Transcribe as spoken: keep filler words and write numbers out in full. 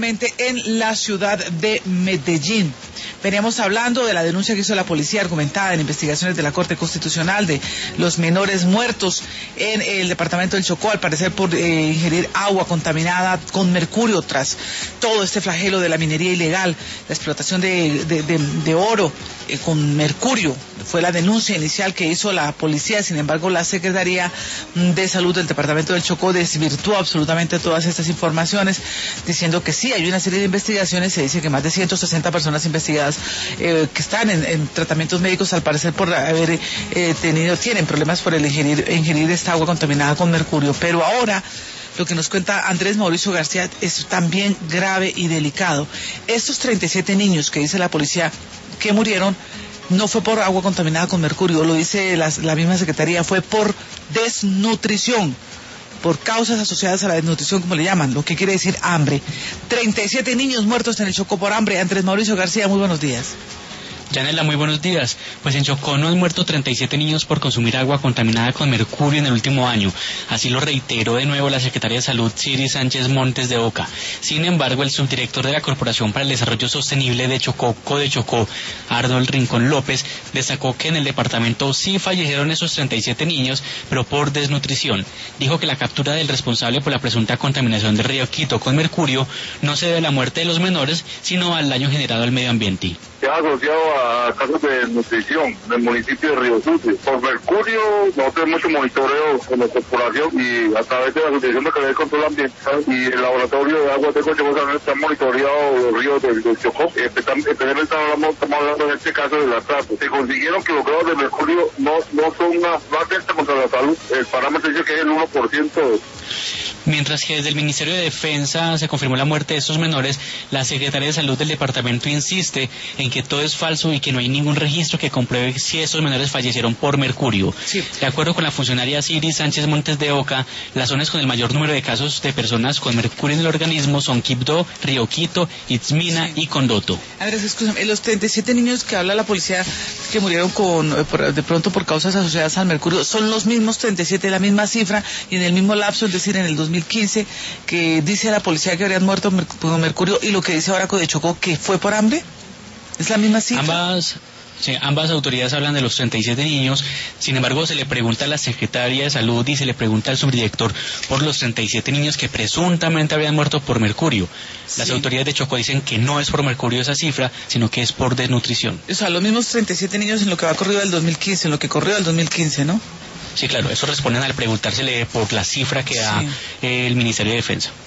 en la ciudad de Medellín. Veníamos hablando de la denuncia que hizo la policía argumentada en investigaciones de la Corte Constitucional de los menores muertos en el departamento del Chocó, al parecer por eh, ingerir agua contaminada con mercurio tras todo este flagelo de la minería ilegal, la explotación de, de, de, de oro eh, con mercurio. Fue la denuncia inicial que hizo la policía. Sin embargo, la Secretaría de Salud del departamento del Chocó desvirtuó absolutamente todas estas informaciones, diciendo que sí, hay una serie de investigaciones. Se dice que más de ciento sesenta personas investigadas eh, que están en, en tratamientos médicos, al parecer por haber eh, tenido, tienen problemas por el ingerir, ingerir esta agua contaminada con mercurio. Pero ahora lo que nos cuenta Andrés Mauricio García es también grave y delicado. Estos treinta y siete niños que dice la policía que murieron no fue por agua contaminada con mercurio, lo dice la, la misma Secretaría, fue por desnutrición, por causas asociadas a la desnutrición, como le llaman, lo que quiere decir hambre. treinta y siete niños muertos en el Chocó por hambre. Andrés Mauricio García, muy buenos días. Yanela, muy buenos días. Pues en Chocó no han muerto treinta y siete niños por consumir agua contaminada con mercurio en el último año. Así lo reiteró de nuevo la Secretaria de Salud, Siri Sánchez Montes de Oca. Sin embargo, el subdirector de la Corporación para el Desarrollo Sostenible de Chocó, Codechocó, Arnold Rincón López, destacó que en el departamento sí fallecieron esos treinta y siete niños, pero por desnutrición. Dijo que la captura del responsable por la presunta contaminación del río Quito con mercurio no se debe a la muerte de los menores, sino al daño generado al medio ambiente. Se ha asociado a casos de desnutrición del municipio de Río Sucre. Por mercurio, nosotros tenemos mucho monitoreo con la corporación y a través de la Asociación de Calidad y Control Ambiental y el Laboratorio de Aguas de Cochocó también están monitoreados los ríos del, del Chocó. Especialmente estamos, estamos hablando en este caso de la trata. Se consiguieron que los grados de mercurio no, no son una atenta contra la salud. El parámetro dice que es el uno por ciento. Mientras que desde el Ministerio de Defensa se confirmó la muerte de estos menores, la Secretaría de Salud del departamento insiste en que todo es falso y que no hay ningún registro que compruebe si estos menores fallecieron por mercurio. Sí. De acuerdo con la funcionaria Siri Sánchez Montes de Oca, las zonas con el mayor número de casos de personas con mercurio en el organismo son Quibdó, Río Quito, Itzmina sí. y Condoto. Andrés, escúchame, los treinta y siete niños que habla la policía que murieron con de pronto por causas asociadas al mercurio, ¿son los mismos treinta y siete, la misma cifra y en el mismo lapso, es decir, en el dos mil quince, que dice la policía que habrían muerto con mercurio, y lo que dice ahora Codechocó que fue por hambre? ¿Es la misma cifra? Ambas, sí, ambas autoridades hablan de los treinta y siete niños. Sin embargo, se le pregunta a la Secretaría de Salud y se le pregunta al subdirector por los treinta y siete niños que presuntamente habían muerto por mercurio. Las sí. autoridades de Chocó dicen que no es por mercurio esa cifra, sino que es por desnutrición. O sea, los mismos treinta y siete niños en lo que va corrido del dos mil quince, en lo que corrió del dos mil quince, ¿no? Sí, claro, eso responden al preguntársele por la cifra que sí. da el Ministerio de Defensa.